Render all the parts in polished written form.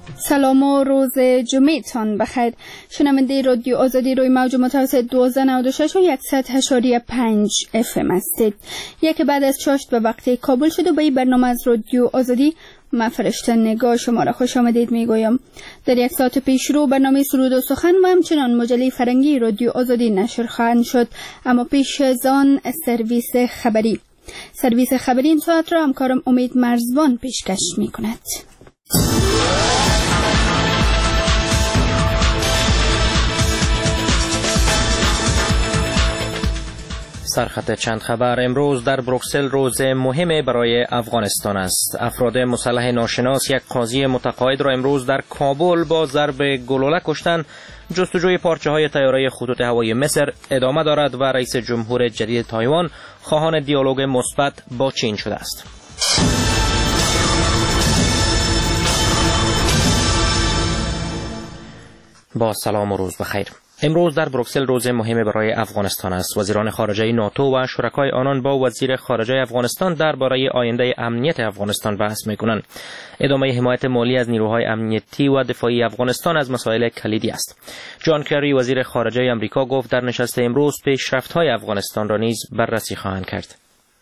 سلام و روز جمعتان بخیر. شنونده رادیو آزادی روی موج متوسط 1296 و 100.5 FM هستید. یک بعد از چاشت به وقت کابل شد و به این برنامه از رادیو آزادی من فرشته نگاه شما را خوش آمدید میگویم. در یک ساعت پیش رو برنامه سرود و سخن و همچنان مجله فرنگی رادیو آزادی نشر خواهند شد، اما پیش از آن سرویس خبری این ساعت را همکارم امید مرزبان پیشکش میکند. سرخط چند خبر. امروز در بروکسل روز مهم برای افغانستان است. افراد مسلح ناشناس یک قاضی متقاعد را امروز در کابل با ضرب گلوله کشتند. جستجوی پارچه‌های طیاره خطوط هوایی مصر ادامه دارد و رئیس جمهور جدید تایوان خواهان دیالوگ مثبت با چین شده است. با سلام و روز بخیر. امروز در بروکسل روز مهم برای افغانستان است. وزیران خارجه ناتو و شرکای آنان با وزیر خارجه افغانستان درباره آینده امنیت افغانستان بحث می‌کنند. ادامه حمایت مالی از نیروهای امنیتی و دفاعی افغانستان از مسائل کلیدی است. جان کری وزیر خارجه آمریکا گفت در نشست امروز پیشرفت‌های افغانستان را نیز بررسی خواهند کرد.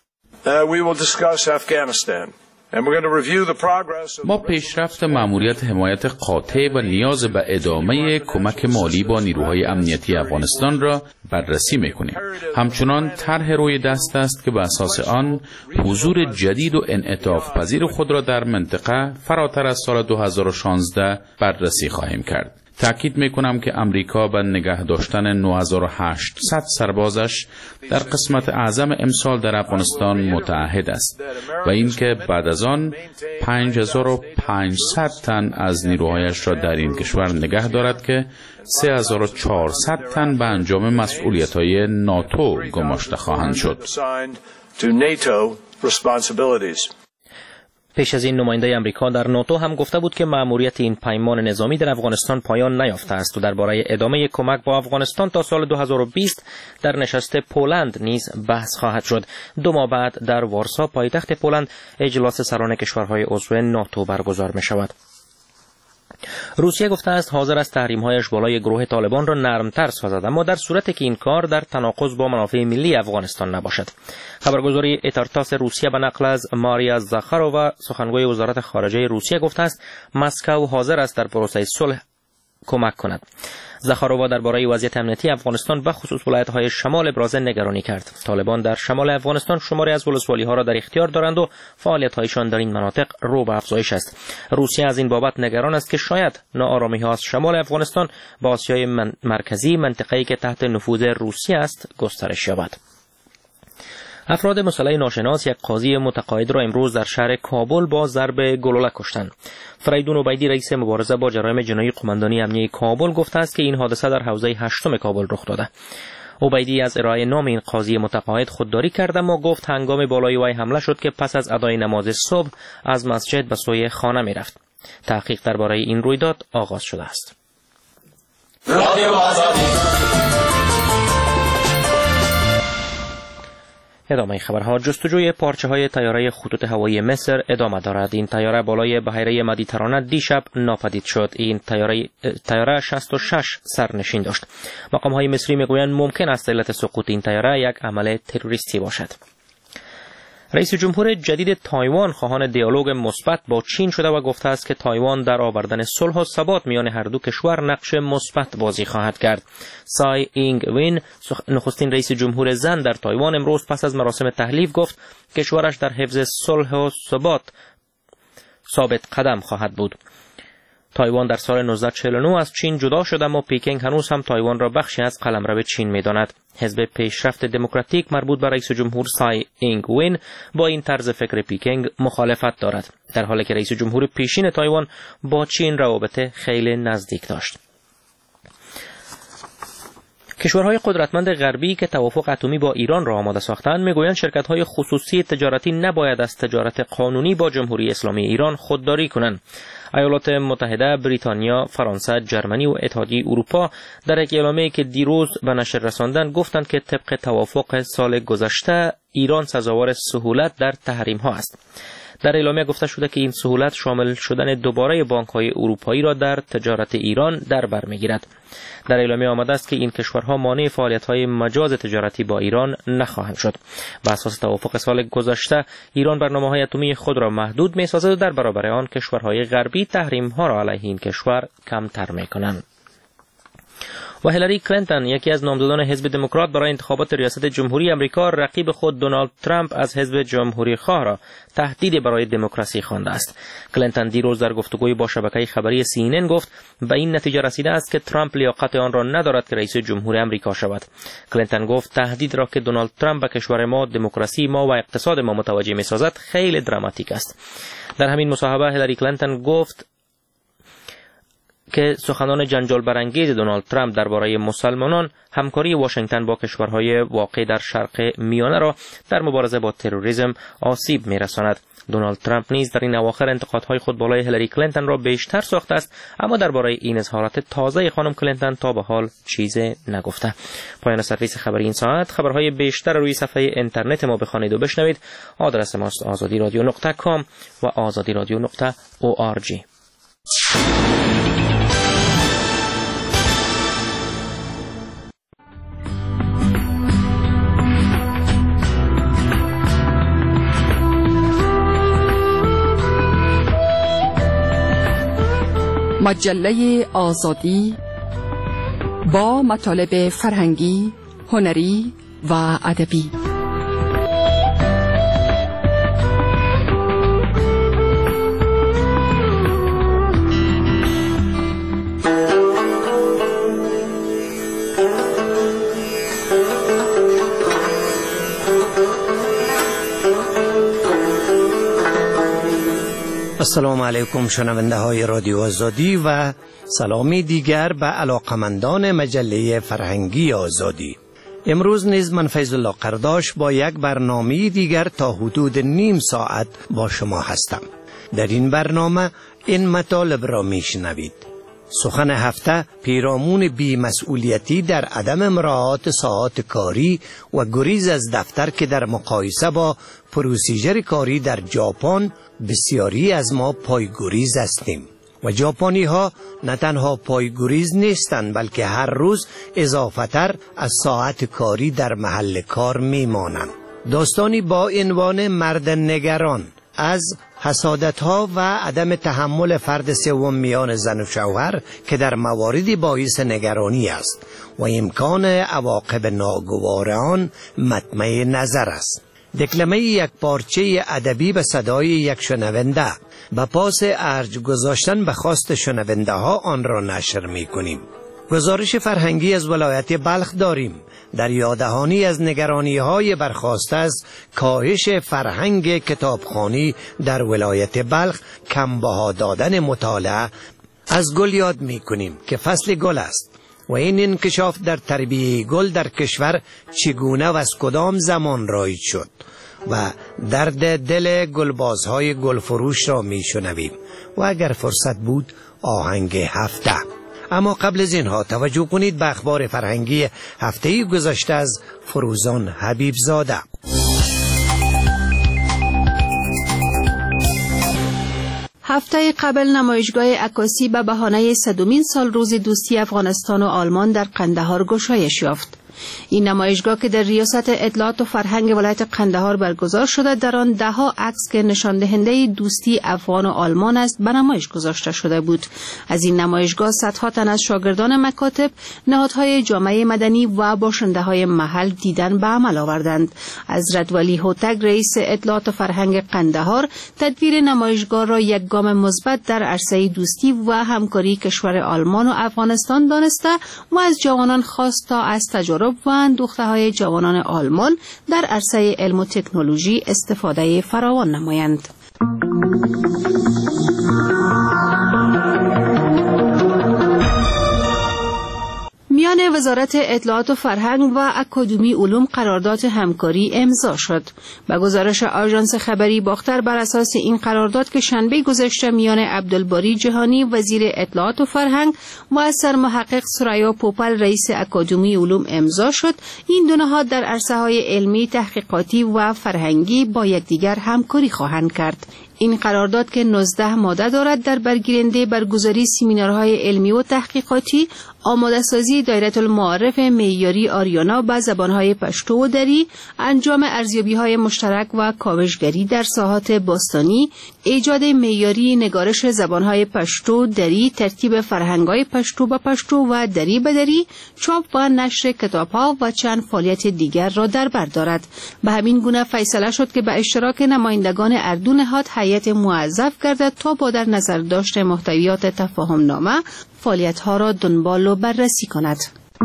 ما پیشرفت مأموریت حمایت قاطع و نیاز به ادامه کمک مالی با نیروهای امنیتی افغانستان را بررسی می‌کنیم. همچنان طرح روی دست است که به اساس آن حضور جدید و انعطاف پذیر خود را در منطقه فراتر از سال 2016 بررسی خواهیم کرد. تأکید میکنم که امریکا به نگه داشتن 9800 سربازش در قسمت اعظم امسال در افغانستان متعهد است و اینکه بعد از آن 5500 تن از نیروهایش را در این کشور نگه دارد که 3400 تن به انجام مسئولیت‌های ناتو گماشته خواهند شد. پیش از این نماینده آمریکا در ناتو هم گفته بود که مأموریت این پیمان نظامی در افغانستان پایان نیافته است و درباره ادامه کمک با افغانستان تا سال 2020 در نشست پولند نیز بحث خواهد شد. 2 ماه بعد در وارسا پایتخت پولند اجلاس سران کشورهای عضو ناتو برگزار می شود. روسیه گفته است حاضر است تحریم‌هایش بالای گروه طالبان را نرمتر سازد، اما در صورتی که این کار در تناقض با منافع ملی افغانستان نباشد. خبرگزاری اتارتاس روسیه به نقل از ماریا زاخارۆوا سخنگوی وزارت خارجه روسیه گفته است مسکو حاضر است در پروسه صلح کمک کند. زاخارۆوا درباره وضعیت امنیتی افغانستان به خصوص ولایت‌های شمال ابراز نگرانی کرد. طالبان در شمال افغانستان شماری از ولسوالی‌ها را در اختیار دارند و فعالیت‌هایشان در این مناطق رو به افزایش است. روسیه از این بابت نگران است که شاید ناآرامی‌ها از شمال افغانستان به آسیای مرکزی، منطقه‌ای که تحت نفوذ روسیه است، گسترش یابد. افراد مسلح ناشناس یک قاضی متقاعد را امروز در شهر کابل با ضرب گلوله کشتند. فریدون عبیدی رئیس مبارزه با جرایم جنایی قماندانی امنیه کابل گفته است که این حادثه در حوزه 8 کابل رخ داده. عبیدی از ارائه نام این قاضی متقاعد خودداری کرد، اما گفت هنگام بالای وی حمله شد که پس از ادای نماز صبح از مسجد به سوی خانه می‌رفت. تحقیق درباره این رویداد آغاز شده است. ادامه خبرها. جستجوی پارچه‌های طیاره خطوط هوایی مصر ادامه دارد. این طیاره بالای بحیره مدیترانه دیشب ناپدید شد. این طیاره 66 سرنشین داشت. مقام‌های مصری میگویند ممکن است علت سقوط این طیاره یک عمل تروریستی باشد. رئیس جمهور جدید تایوان خواهان دیالوگ مثبت با چین شده و گفته است که تایوان در آوردن صلح و ثبات میان هر دو کشور نقش مثبت بازی خواهد کرد. سای اینگ وین نخستین رئیس جمهور زن در تایوان امروز پس از مراسم تحلیف گفت کشورش در حفظ صلح و ثبات ثابت قدم خواهد بود. تایوان در سال 1949 از چین جدا شد، اما پیکنگ هنوز هم تایوان را بخشی از قلمرو چین می‌داند. حزب پیشرفت دموکراتیک مربوط به رئیس جمهور سای اینگ وین با این طرز فکر پیکنگ مخالفت دارد، در حالی که رئیس جمهور پیشین تایوان با چین روابط خیلی نزدیک داشت. کشورهای قدرتمند غربی که توافق اتمی با ایران را آماده ساختند میگویند شرکت‌های خصوصی تجارتی نباید از تجارت قانونی با جمهوری اسلامی ایران خودداری کنند. ایالات متحده، بریتانیا، فرانسه، جرمنی و اتحادیه اروپا در یک اعلامیه‌ای که دیروز به نشر رساندند گفتند که طبق توافق سال گذشته ایران سزاوار سهولت در تحریم‌ها است. در اعلامیه گفته شده که این سهولت شامل شدن دوباره بانک‌های اروپایی را در تجارت ایران در بر می‌گیرد. در اعلامیه آمده است که این کشورها مانع فعالیت‌های مجاز تجارتی با ایران نخواهند شد. بر اساس توافق سال گذشته ایران برنامه‌های اتمی خود را محدود می‌سازد و در برابر آن کشورهای غربی تحریم‌ها را علیه این کشور کمتر می‌کنند. و هیلاری کلینتون، یکی از نامزدان حزب دموکرات برای انتخابات ریاست جمهوری آمریکا، رقیب خود دونالد ترامپ از حزب جمهوری خواه را تهدید برای دموکراسی خوانده است. کلینتون دیروز در گفتگوی با شبکه خبری CNN گفت به این نتیجه رسیده است که ترامپ لیاقت آن را ندارد که رئیس جمهور آمریکا شود. کلینتون گفت تهدید را که دونالد ترامپ به کشور ما، دموکراسی ما و اقتصاد ما متوجه می‌سازد خیلی دراماتیک است. در همین مصاحبه هیلاری کلینتون گفت که سخنان جنجال برانگیز دونالد ترامپ درباره مسلمانان همکاری واشنگتن با کشورهای واقع در شرق میانه را در مبارزه با تروریسم آسیب می‌رساند. دونالد ترامپ نیز در این اواخر انتقادهای خود بالای هیلاری کلینتون را بیشتر ساخته است، اما درباره این اظهارات تازه خانم کلینتون تا به حال چیزی نگفته. پایان سرویس خبری این ساعت. خبرهای بیشتر روی صفحه اینترنت ما بخوانید و بشنوید. آدرس ماست azadiradio.com و azadiradio.org. مجله آزادی با مطالب فرهنگی، هنری و ادبی. السلام علیکم شنونده های رادیو آزادی و سلامی دیگر به علاقمندان مجله فرهنگی آزادی. امروز نیز من فیض الله قرداش با یک برنامه دیگر تا حدود نیم ساعت با شما هستم. در این برنامه این مطالب را میشنوید: سخن هفته، پیرامون بی‌مسئولیتی در عدم مراعات ساعات کاری و گریز از دفتر که در مقایسه با پروسیجر کاری در ژاپن بسیاری از ما پایگریز هستیم و ژاپنی ها نه تنها پایگریز نیستند بلکه هر روز اضافتر از ساعت کاری در محل کار میمانند. داستانی با عنوان مرد نگران از حسادت‌ها و عدم تحمل فرد سوم میان زن و شوهر که در مواردی باعث نگرانی است و امکان عواقب ناگوار آن مطمع نظر است. دکلمه یک پارچه ادبی به صدای یک شنونده. به پاس ارج گذاشتن به خواست شنونده ها آن را نشر می کنیم. گزارش فرهنگی از ولایت بلخ داریم. در یاددهانی از نگرانی های برخاسته از کاهش فرهنگ کتابخوانی در ولایت بلخ، کمبها دادن مطالعه از گل یاد می کنیم که فصل گل است و این انکشاف در تربیه گل در کشور چگونه و از کدام زمان رایج شد و درد دل گلبازهای گلفروش را می شنویم و اگر فرصت بود آهنگ هفته. اما قبل از اینها توجه کنید به اخبار فرهنگی هفته گذشته از فروزان حبیب زاده. هفته قبل نمایشگاه عکاسی به بهانه 100مین سال روز دوستی افغانستان و آلمان در قندهار گشایش یافت. این نمایشگاه که در ریاست اطلاعات و فرهنگ ولایت قندهار برگزار شده، در آن ده‌ها عکس که نشان دهنده دوستی افغان و آلمان است به نمایش گذاشته شده بود. از این نمایشگاه صدها تن از شاگردان مکاتب، نهادهای جامعه مدنی و باشنده‌های محل دیدن به عمل آوردند. حضرت ولی هوتک رئیس اطلاعات و فرهنگ قندهار تدویر نمایشگاه را یک گام مثبت در عرصه دوستی و همکاری کشور آلمان و افغانستان دانسته و از جوانان خواست تا از تجارب و اندوخته‌های جوانان آلمان در عرصه علم و تکنولوژی استفاده فراوان نمایند. میان وزارت اطلاعات و فرهنگ و اکادمی علوم قرارداد همکاری امضا شد. به گزارش آژانس خبری باختر، بر اساس این قرارداد که شنبه گذشته میان عبدالباری جهانی وزیر اطلاعات و فرهنگ و سرمحقق ثریا پوپل رئیس اکادمی علوم امضا شد، این دو نهاد در عرصه‌های علمی، تحقیقاتی و فرهنگی با یکدیگر همکاری خواهند کرد. این قرارداد که 19 ماده دارد در برگیرنده برگزاری سمینارهای علمی و تحقیقاتی، آماده سازی دایره المعارف معیاری آریانا به زبانهای پشتو و دری، انجام ارزیابی‌های مشترک و کاوشگری در ساحات باستانی، ایجاد معیاری نگارش زبانهای پشتو، دری، ترتیب فرهنگ‌های پشتو به پشتو و دری به دری، چاپ و نشر کتاب‌ها و چند فعالیت دیگر را در بر دارد. به همین گونه فیصله شد که به اشتراک نمایندگان اردو نهاد هیئت موظف گردد تا با در نظر داشت محتویات تفاهم نامه فعالیت‌ها را دنبال و بررسی کند.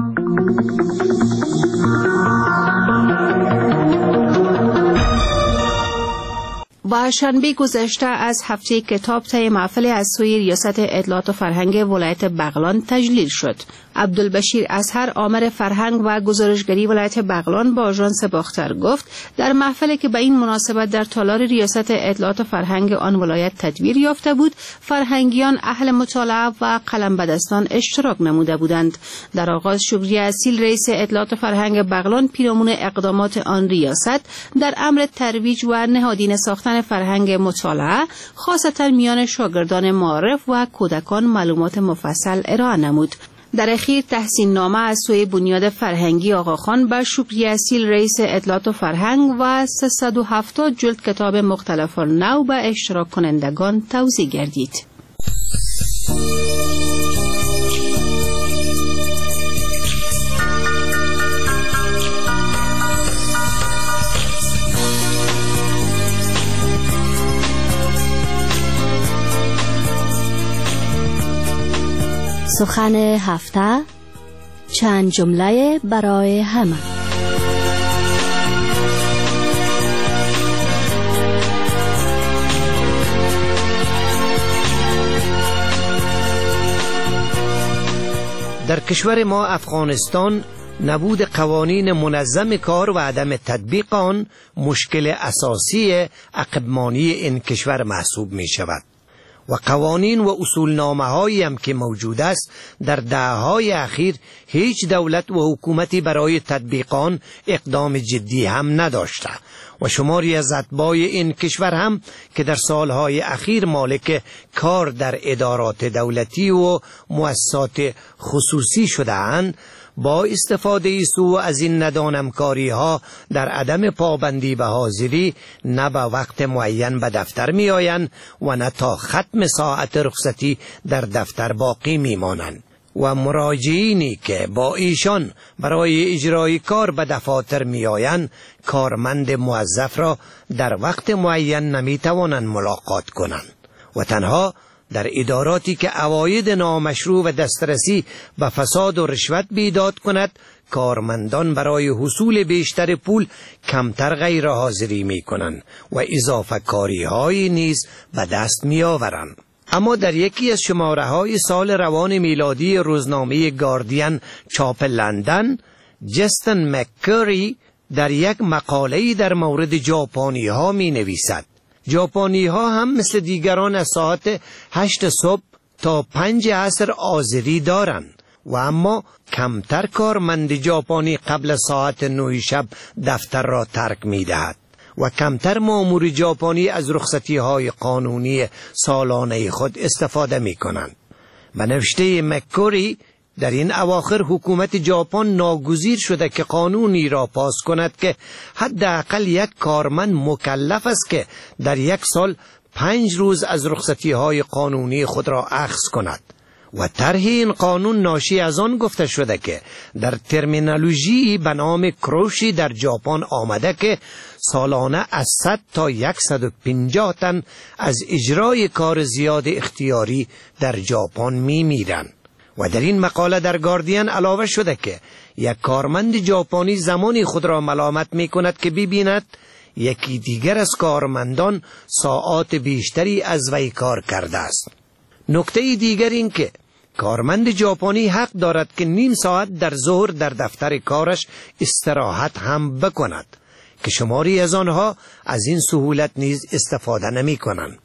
و شنبه گذشته از هفته کتاب طی محفل از سوی ریاست اطلاعات و فرهنگ ولایت بغلان تجلیل شد. عبدالبشیر اظهر آمر فرهنگ و گزارشگری ولایت بغلان با آژانس باختر گفت در محفلی که به این مناسبت در تالار ریاست اطلاعات و فرهنگ آن ولایت تدبیر یافته بود، فرهنگیان اهل مطالعه و قلم به دستان اشتراک نموده بودند. در آغاز شکری اصیل رئیس اطلاعات و فرهنگ بغلان پیرامون اقدامات آن ریاست در امر ترویج و نهادینه ساختن فرهنگ مطالعه خاصتا میان شاگردان معارف و کودکان معلومات مفصل ارائه نمود. در اخیر تحسین نامه از سوی بنیاد فرهنگی آقاخان به شکری اصیل رئیس اطلاعات و فرهنگ و 370 جلد کتاب مختلف نو به اشتراک کنندگان توزیع گردید. سخن هفته، چند جمله برای همه. در کشور ما افغانستان نبود قوانین منظم کار و عدم تطبیق آن مشکل اساسی عقبمانی این کشور محسوب می شود و قوانین و اصولنامه هایی هم که موجود است در دهه‌های اخیر هیچ دولت و حکومتی برای تطبیق آن اقدام جدی هم نداشته و شماری از اتباع این کشور هم که در سالهای اخیر مالک کار در ادارات دولتی و مؤسسات خصوصی شده اند با استفاده سو از این ندانمکاری ها در عدم پابندی به حاضری نه به وقت معین به دفتر می آیند و نه تا ختم ساعت رخصتی در دفتر باقی می مانند و مراجعینی که با ایشان برای اجرای کار به دفاتر می آیند کارمند موظف را در وقت معین نمی توانند ملاقات کنند و تنها در اداراتی که عواید نامشروع و دسترسی به فساد و رشوت بیداد کند کارمندان برای حصول بیشتر پول کمتر غیر حاضری می کنند و اضافه کاری های نیز به دست می آورند. اما در یکی از شماره های سال روان میلادی روزنامه گاردین چاپ لندن جستن مککری در یک مقاله‌ای در مورد ژاپنی ها می نویسد ژاپنی ها هم مثل دیگران از ساعت 8 صبح تا 5 عصر آذری دارند و اما کمتر کارمند ژاپنی قبل ساعت 9 شب دفتر را ترک می دهد و کمتر مأمور ژاپنی از رخصتی های قانونی سالانه خود استفاده می کنند. به نوشته مککوری در این اواخر حکومت ژاپن ناگزیر شده که قانونی را پاس کند که حداقل یک کارمند مکلف است که در یک سال 5 روز از رخصتی های قانونی خود را اخذ کند و طرح این قانون ناشی از آن گفته شده که در ترمینولوژی به نام کروشی در ژاپن آمده که سالانه از 100 تا 150 تن از اجرای کار زیاد اختیاری در ژاپن میمیرند. و در این مقاله در گاردین علاوه شده که یک کارمند ژاپنی زمانی خود را ملامت می کند که ببیند یکی دیگر از کارمندان ساعات بیشتری از وی کار کرده است. نکته دیگر این که کارمند ژاپنی حق دارد که نیم ساعت در ظهر در دفتر کارش استراحت هم بکند که شماری از آنها از این سهولت نیز استفاده نمی کنند.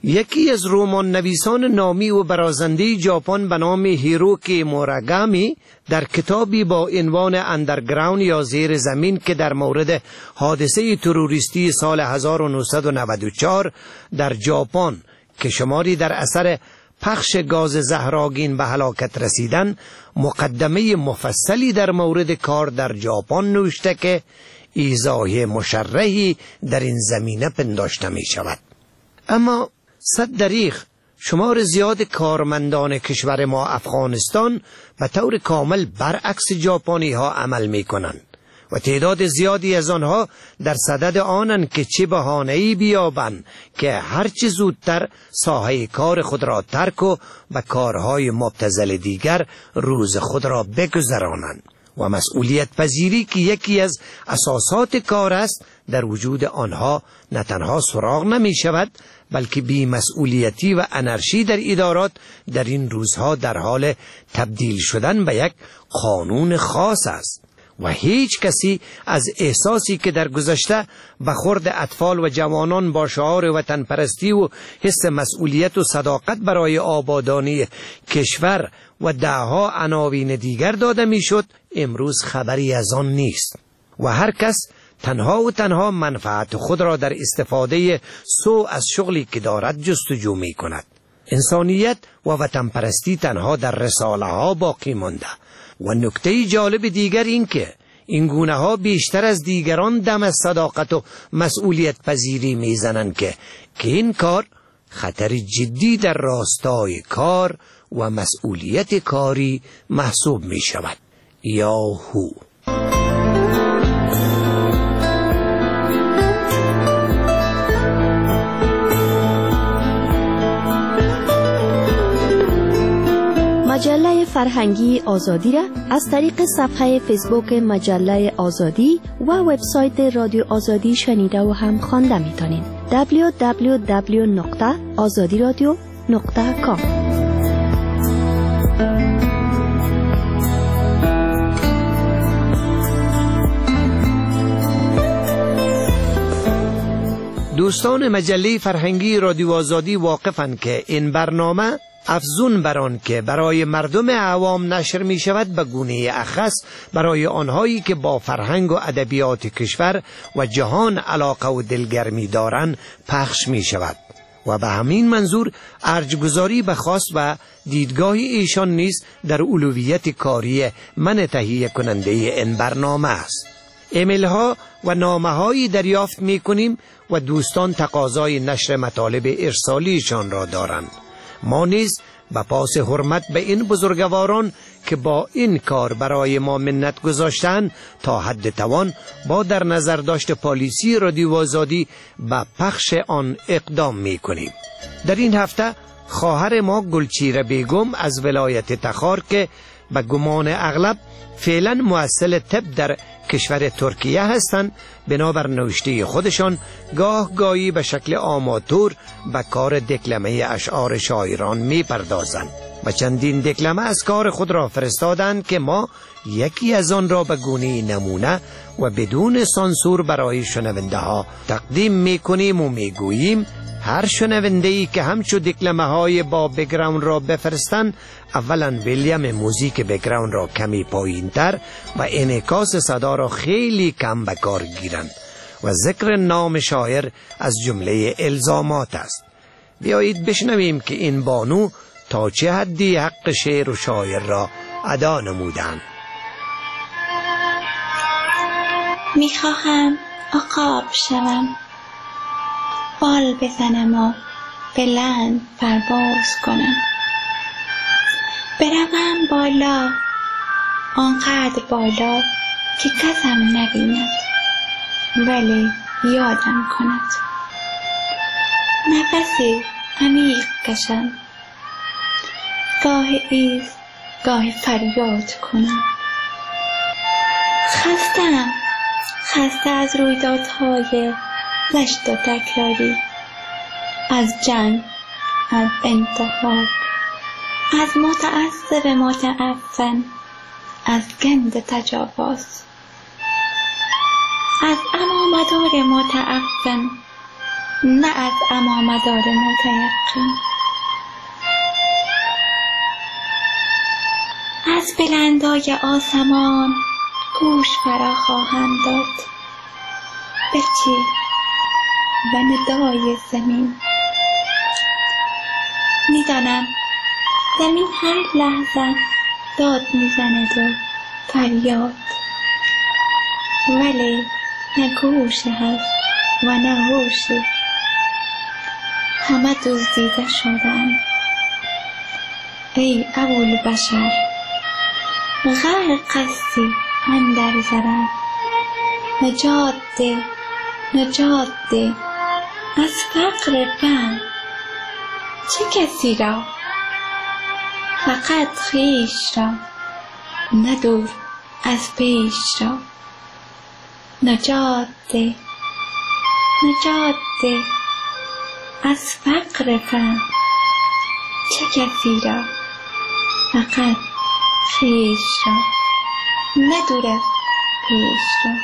یکی از رمان نویسان نامی و برازنده ژاپن به نام هیروکی موراگامی در کتابی با عنوان اندرگراوند یا زیر زمین که در مورد حادثه تروریستی سال 1994 در ژاپن که شماری در اثر پخش گاز زهرآگین به هلاکت رسیدن، مقدمه مفصلی در مورد کار در ژاپن نوشته که ایضاح مشرحی در این زمینه پنداشته می شود. اما صد دریغ شمار زیاد کارمندان کشور ما افغانستان به طور کامل برعکس ژاپنی ها عمل می کنند و تعداد زیادی از آنها در صدد آنند که چه بهانه‌ای بیابند که هرچه زودتر ساحه کار خود را ترک و به کارهای مبتذل دیگر روز خود را بگذرانند و مسئولیت پذیری که یکی از اساسات کار است در وجود آنها نه تنها سراغ نمی شود بلکه بی‌مسئولیتی و انرژی در ادارات در این روزها در حال تبدیل شدن به یک قانون خاص است و هیچ کسی از احساسی که در گذشته به خورد اطفال و جوانان با شعار وطن پرستی و حس مسئولیت و صداقت برای آبادانی کشور و دهها عناوین دیگر داده میشد امروز خبری از آن نیست و هر کس تنها منفعت خود را در استفاده سو از شغلی که دارد جستجو می کند. انسانیت و وطن پرستی تنها در رساله ها باقی مانده و نکته جالب دیگر این که این گونه ها بیشتر از دیگران دم از صداقت و مسئولیت پذیری می زنند که این کار خطر جدی در راستای کار و مسئولیت کاری محسوب می شود. یاهو. مجله فرهنگی آزادی را از طریق صفحه فیسبوک مجله آزادی و وبسایت رادیو آزادی شنیده و هم خوانده می‌تونید. www.azadiradio.com. دوستان مجله فرهنگی رادیو آزادی واقفند که این برنامه افزون بر آن که برای مردم عوام نشر می شود به گونه اخص برای آنهایی که با فرهنگ و ادبیات کشور و جهان علاقه و دلگرمی دارند پخش می شود و به همین منظور ارجگذاری به خاص و دیدگاه ایشان نیز در اولویت کاری من تهیه کننده این برنامه است. ایمیل ها و نامه هایی دریافت می کنیم و دوستان تقاضای نشر مطالب ارسالیشان را دارند. ما نیز به پاس حرمت به این بزرگواران که با این کار برای ما منت گذاشتند تا حد توان با در نظر داشت پالیسی رادیو آزادی به پخش آن اقدام می کنیم. در این هفته خواهر ما گلچیره بیگم از ولایت تخار که به گمان اغلب فعلا مؤثل طب در کشور ترکیه هستند بنابر نوشته خودشان گاه گاهی به شکل آماتور به کار دکلمه اشعار شاعران می پردازند و چندین دکلمه از کار خود را فرستادند که ما یکی از آن را به گونه نمونه و بدون سانسور برای شنونده ها تقدیم می کنیم و می گوییم هر شنونده‌ای که همچو دکلمه های با بک‌گراند را بفرستند اولا ولیوم موزیک بک‌گراند را کمی پایین‌تر و انعکاس صدا را خیلی کم به کار گیرند و ذکر نام شاعر از جمله الزامات است. بیایید بشنویم که این بانو تا چه حدی حق شعر و شاعر را ادا نمودند. میخواهم عقاب شوم، بال بزنم و بلند پرواز کنم، بروم بالا آنقدر بالا که کسم نبیند ولی یادم کند، نفسی عمیق کشم، گاهی ایست گاهی فریاد کنم، خسته از رویدادهای زشت و تکراری، از جنگ، از انتحار، از متعصب متعفن، از گند تجاوز، از امامدار متعفن، نه از امامدار متیقن. از بلندای آسمان گوش فرا خواهم داد به چی و ندای زمین. میدانم زمین هر لحظه داد میزند و فریاد، ولی نه گوش هست و نه هوشی. همه دزدیده شدند. ای ابوالبشر، غرق هستی اندر ضرر. نجات ده، نجات ده از فقر غم. چه کسی را؟ فقط خویش را، ندور از پیش را. نجات ده، نجات ده از فقر غم. چه کسی را؟ فقط خویش را، ندور از پیش را.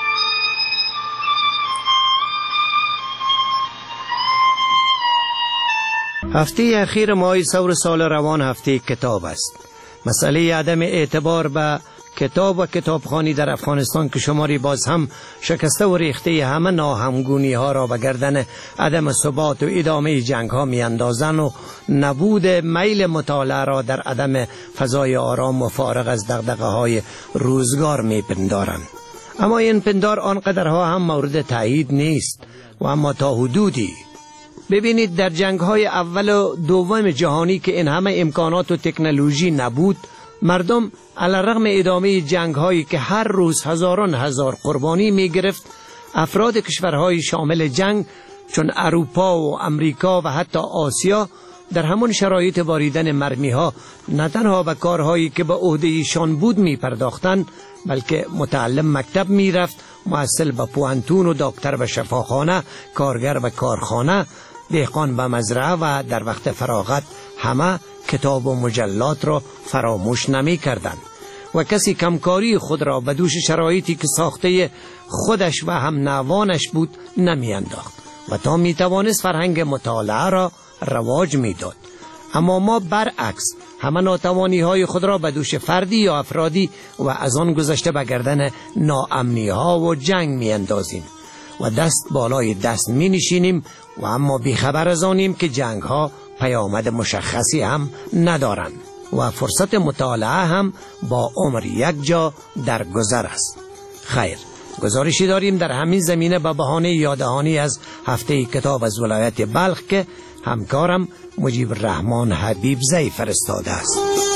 هفته اخیر ماه سور سال روان هفته کتاب است. مسئله عدم اعتبار به کتاب و کتابخوانی در افغانستان که شماری باز هم شکسته و ریخته همه ناهمگونی ها را به گردن عدم ثبات و ادامه جنگ ها می اندازن و نبود میل مطالعه را در عدم فضای آرام و فارغ از دغدغه های روزگار می پندارند. اما این پندار آنقدرها هم مورد تایید نیست و اما تا حدودی. ببینید در جنگ های اول و دوم جهانی که این همه امکانات و تکنولوژی نبود، مردم علیرغم ادامه جنگ هایی که هر روز هزاران هزار قربانی می گرفت، افراد کشورهای شامل جنگ چون اروپا و امریکا و حتی آسیا در همون شرایط باریدن مرمی ها نه تنها به کارهایی که به عهده ایشان بود می پرداختند، بلکه متعلم مکتب می رفت، محصل به پوانتون و دکتر به شفاخانه، کارگر به کارخانه، دهقان به مزرعه و در وقت فراغت همه کتاب و مجلات را فراموش نمی کردند و کسی کمکاری خود را به دوش شرایطی که ساخته خودش و هم نوانش بود نمی انداخت و تا می توانست فرهنگ مطالعه را رواج می داد. اما ما برعکس همه ناتوانی های خود را به دوش فردی یا افرادی و از آن گذشته به گردن ناامنی ها و جنگ می اندازیم و دست بالای دست می نشینیم و اما بیخبر از آنیم که جنگ ها پیامد مشخصی هم ندارند و فرصت مطالعه هم با عمر یک جا در گذر است. خیر، گزارشی داریم در همین زمینه به بهانه یاددهانی از هفته کتاب از ولایت بلخ که همکارم مجیب الرحمن حبیب زی فرستاده است.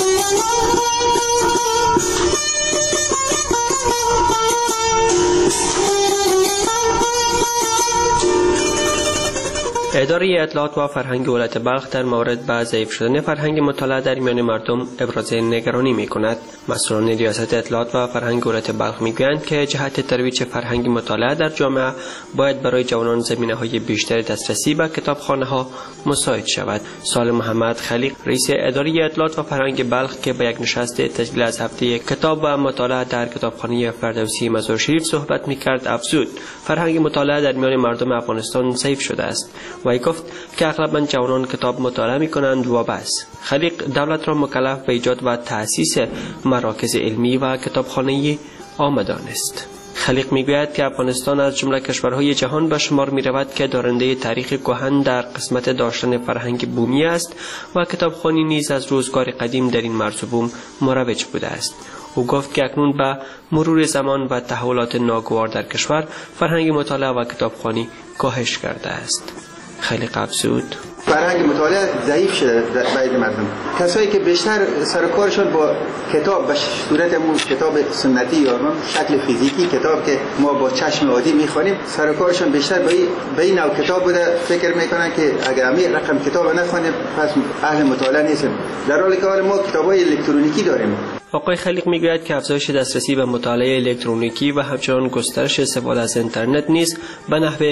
اداره اطلاعات و فرهنگ ولایت بلخ در مورد به ضعیف شدن فرهنگ مطالعه در میان مردم ابراز نگرانی می کند. مسئولان ریاست اطلاعات و فرهنگ ولایت بلخ می گویند که جهت ترویج فرهنگ مطالعه در جامعه باید برای جوانان زمینه های بیشتر دسترسی به کتابخانه ها مساعد شود. سال محمد خلیق رئیس اداره اطلاعات و فرهنگ بلخ که به یک نشست تشکیل از هفته کتاب و مطالعه در کتابخانه فردوسی مزار شریف صحبت می کرد افزود فرهنگ مطالعه در میان مردم افغانستان ضعیف شده است و گفت که اغلباً جوانان کتاب مطالعه می کنند و بس. خلیق دولت را مکلف به ایجاد و تأسیس مراکز علمی و کتابخانه‌ای آمدان است. خلیق میگوید که افغانستان از جمله کشورهای جهان به شمار می رود که دارنده تاریخ کهن در قسمت داشتن فرهنگ بومی است و کتابخوانی نیز از روزگار قدیم در این مرز بوم مروج بوده است. او گفت که اکنون با مرور زمان و تحولات ناگوار در کشور فرهنگ مطالعه و کتابخوانی کاهش کرده است. خیلی افزود فرهنگ مطالعه ضعیف شده بین مردم. کسایی که بیشتر سر کارشون با کتاب به صورت همون کتاب سنتی یا شکل فیزیکی کتاب که ما با چشم عادی میخوانیم سر کارشون بیشتر به این نوع کتاب بوده، فکر میکنن که اگر همین رقم کتاب نخوانیم پس اهل مطالعه نیستیم، در حالی که ما کتاب‌های الکترونیکی داریم. آقای خلیق میگوید که افزایش دسترسی به مطالعه الکترونیکی و همچنان گسترش استفاده از اینترنت نیز به نحو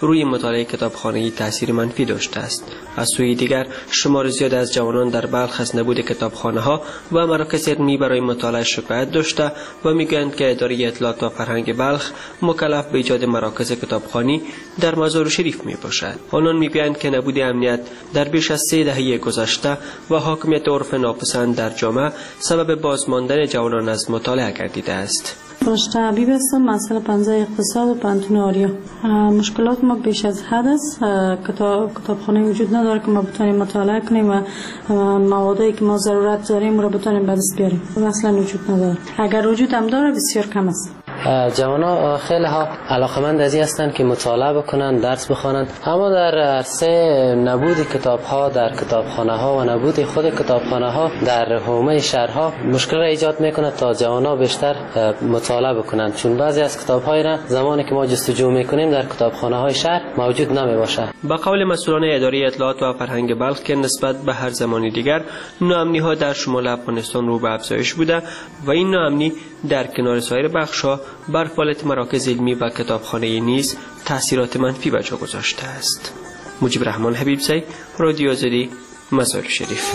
روی مطالعه کتابخانه‌ای تاثیر منفی داشته است. از سوی دیگر شمار زیاد از جوانان در بلخ از نبود کتابخانه‌ها و مراکز علمی برای مطالعه شکایت داشته و میگویند که اداره اطلاعات و فرهنگ بلخ مکلف به ایجاد مراکز کتابخوانی در مزار شریف میباشد. آنان میگویند که نبود امنیت در بیش از 3 دهه گذشته و حاکمیت عرف ناپسند در جامعه سبب بازماندن جوانان از مطالعه گردیده است. طبیب هستم، مسئله پنجه اقتصاد و پانتون آریا. مشکلات ما بیش از حد است. کتابخانه وجود نداره که ما بتونیم مطالعه کنیم و موادی که ما ضرورت داریم رو بتونیم به دست بیاریم. اصلا وجود نداره. اگر وجود هم داره بسیار کم است. جوانا خیلی ها علاقمند از این هستند که مطالعه بکنن، درس بخوانند، اما در عرصه نبود کتاب ها در کتابخانه ها و نبود خود کتابخانه ها در حومه شهرها مشکل را ایجاد میکنه تا جوانا بیشتر مطالعه بکنند، چون بعضی از کتاب های را زمانی که ما جستجو میکنیم در کتابخانه های شهر موجود نمی باشه. با قول مسئولان اداره اطلاعات و فرهنگ بلخ که نسبت به هر زمانی دیگر ناامنی ها در شمال افغانستان رو به افزایش بوده و این ناامنی در کنار سایر بخش‌ها بر فعالیت مراکز علمی و کتابخانه نیز تأثیرات منفی به جا گذاشته است. مجیب رحمان حبیبزی، رادیو آزادی، مزار شریف.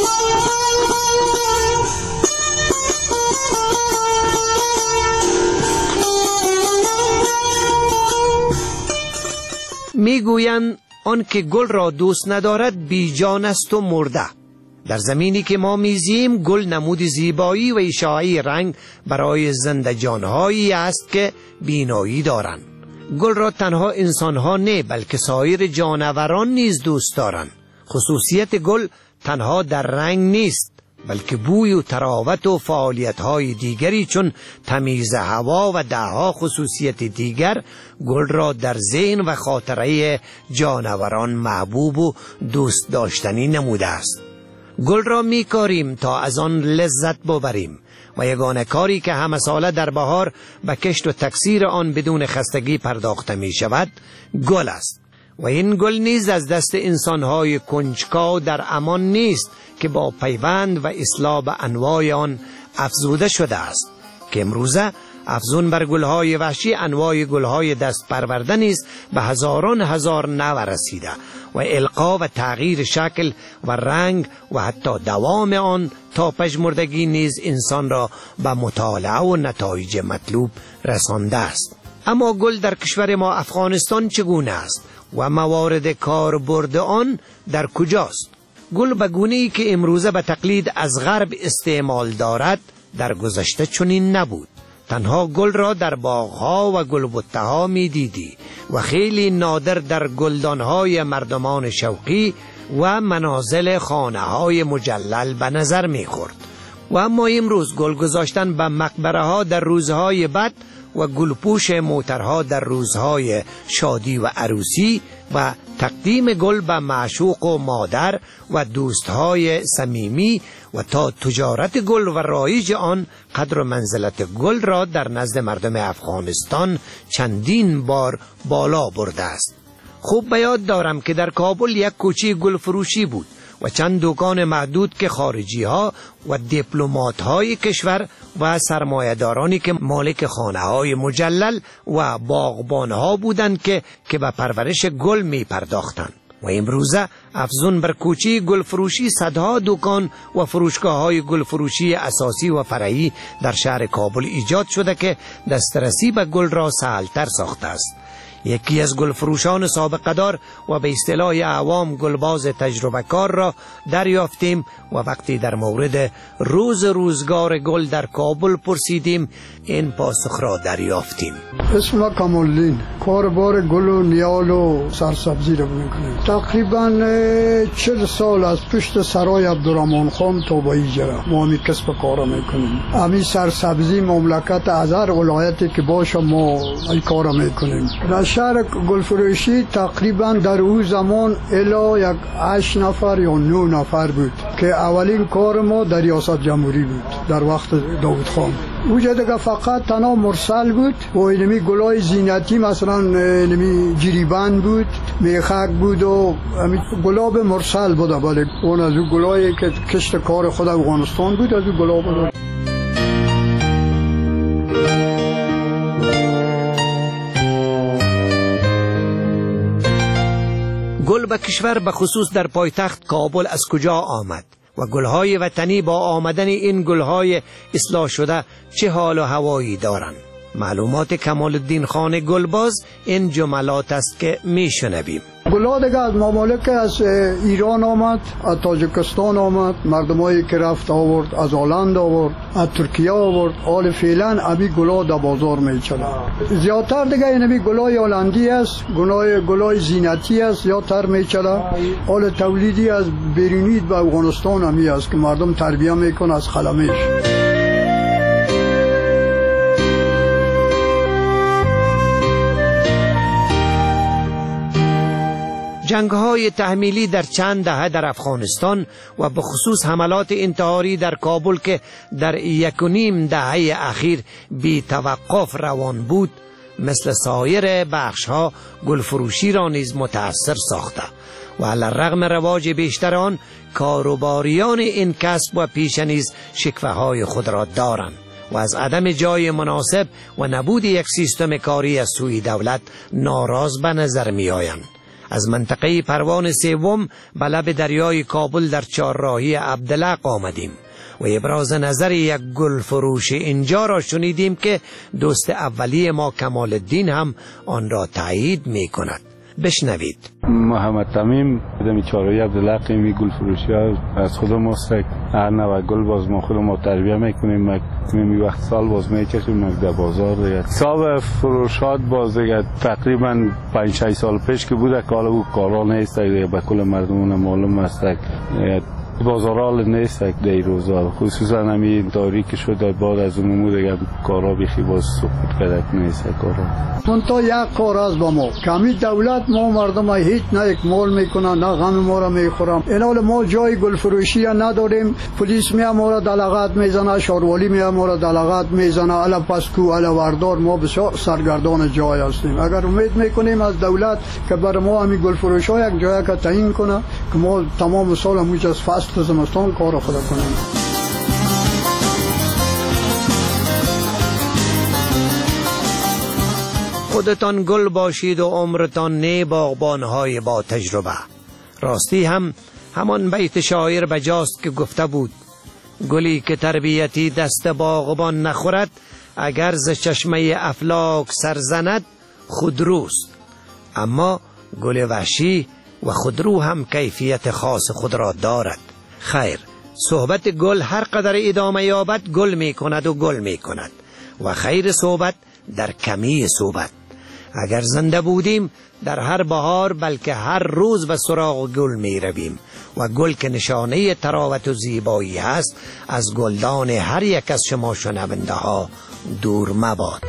میگویند آن که گل را دوست ندارد بی جان است و مرده. در زمینی که ما میزیم گل نمود زیبایی و اشاعه رنگ برای زنده جانهایی است که بینایی دارند. گل را تنها انسانها نه بلکه سایر جانوران نیز دوست دارند. خصوصیت گل تنها در رنگ نیست بلکه بوی و تراوت و فعالیت‌های دیگری چون تمیز هوا و دهها خصوصیت دیگر گل را در ذهن و خاطره جانوران محبوب و دوست داشتنی نموده است. گل را میکاریم تا از آن لذت ببریم و یگانه کاری که همه ساله در بهار به کشت و تکثیر آن بدون خستگی پرداخته می شود گل است و این گل نیز از دست انسانهای کنجکاو در امان نیست که با پیوند و اصلاح به انواع آن افزوده شده است که امروزه افزون بر گلهای وحشی انواع گلهای دست پرورده نیست به هزاران هزار نوع رسیده و القا و تغییر شکل و رنگ و حتی دوام آن تا پژمردگی نیز انسان را به مطالعه و نتایج مطلوب رسانده است. اما گل در کشور ما افغانستان چگونه است و موارد کاربرد آن در کجاست؟ گل به گونه‌ای که امروزه به تقلید از غرب استعمال دارد در گذشته چنین نبود. تنها گل را در باغها و گلبته‌ها می دیدی و خیلی نادر در گلدانهای مردمان شوقی و منازل خانه‌های مجلل به نظر می خورد. و اما امروز گل گذاشتن به مقبره ها در روزهای بد و گلپوش موترها در روزهای شادی و عروسی و تقدیم گل به معشوق و مادر و دوستهای صمیمی و تا تجارت گل و رایج آن قدر و منزلت گل را در نزد مردم افغانستان چندین بار بالا برده است. خوب به یاد دارم که در کابل یک کوچه گل فروشی بود و چند دکان محدود که خارجی ها و دیپلمات های کشور و سرمایه‌دارانی که مالک خانه های مجلل و باغبان ها بودند که به پرورش گل می پرداختند. و امروزه افزون بر کوچه گل فروشی صدها دکان و فروشگاه های گل فروشی اساسی و فرعی در شهر کابل ایجاد شده که دسترسی به گل را سهل‌تر ساخته است. یکی از گلفروشان سابقه دار و به اصطلاح عوام گلباز تجربه کار را دریافتیم و وقتی در مورد روزگار گل در کابل پرسیدیم این پاسخ را دریافتیم. اسم کمالدین، کاربار گل و نیال و سرسبزی را میکنیم. تقریبا 40 سال از پشت سرای عبدالرحمن خان تا به اینجا ما می کسب کار میکنیم. امی سرسبزی مملکت از هر ولایتی که باشه ما این کار میکنیم. در شهر گلفروشی تقریبا در اون زمان الا 8 نفر یا 9 نفر بود که اولین کار ما در ریاست جمهوری بود در وقت داود خان. اونجا دیگه فقط تنها مرسل بود و اینمی گلای زینتی مثلا اینمی جریبند بود، میخک بود و گلاب مرسل بود. ولی اون از اون گلایی که کشت کار خود افغانستان بود از اون گلاب بود. به کشور به خصوص در پایتخت کابل از کجا آمد و گلهای وطنی با آمدن این گلهای اصلاح شده چه حال و هوایی دارند. معلومات کمال الدین خان گلباز این جملات است که میشنویم. گلها دیگه از ممالک از ایران آمد، از تاجیکستان آمد، مردمایی که رفت آورد، از هلند آورد، از ترکیه آورد. حال فعلا ابی گلها در بازار میچله. زیادتر دیگه این ابی گلهای هلندی است، گلهای زینتی است، زیادتر میچله. حال تولیدی از بیرونی به افغانستان همی است که مردم تربیه میکنه از خلمش. جنگ‌های تحمیلی در چند دهه در افغانستان و به خصوص حملات انتحاری در کابل که در 1.5 دهه اخیر بی توقف روان بود، مثل سایر بخش‌ها گلفروشی را نیز متأثر ساخته و علی الرغم رواج بیشتر آن، کاروباریان این کسب و پیشه نیز شکوه‌های خود را دارند و از عدم جای مناسب و نبود یک سیستم کاری از سوی دولت ناراض به نظر می‌آیند. از منطقه پروان سوم به لب دریای کابل در چهارراهی عبدالحق آمدیم و ابراز نظر یک گل فروش اینجا را شنیدیم که دوست اولی ما کمال الدین هم آن را تایید می کند. بشنوید. محمد تمیم دمی چهارراهی عبدالحق می گل فروشی ها از خود ماست. هر نوع گل باز ما خود ما تربیه میکنیم، می وقت سال باز میچشیم در بازار دیگه. حساب فروشات باز دیگه تقریبا 5-6 سال پیش که بوده که حالا او کارا نیست دیگه، به کل مردمون معلوم است بازارال نیست در این روزا، خصوصا همین تاریکی شده بعد از اون دیگه کارا بیخی باز سقوط کرده نیست کارا. منتها یک کار از با ما کمی دولت ما مردم هیچ نه اکمال میکنن نه غم ما را میخورم. این حال ما جای گل فروشی نداریم، پلیس می ما را دلغت میزنه، شاروالی می ما را دلغت میزنه، الا پسکو الا وردار. ما بسیار سرگردان جای هستیم. اگر امید میکنیم از دولت که بر ما همین گل فروش ها یک جای که تعیین کنه که ما تمام سال همونجا از فصل زمستان کار خود کنیم. خودتان گل باشید و عمرتان نه باغبانهای با تجربه. راستی همان بیت شاعر بجاست که گفته بود گلی که تربیتی دست باغبان نخورد، اگر ز چشمه افلاک سرزند خودروست. اما گل وحشی و خودرو هم کیفیت خاص خود را دارد. خیر، صحبت گل هر قدر ادامه یابد گل می کند و گل می کند و خیر صحبت در کمی صحبت. اگر زنده بودیم در هر بهار بلکه هر روز به سراغ گل می رویم و گل که نشانه تراوت و زیبایی هست از گلدان هر یک از شما شنونده ها دور مباد.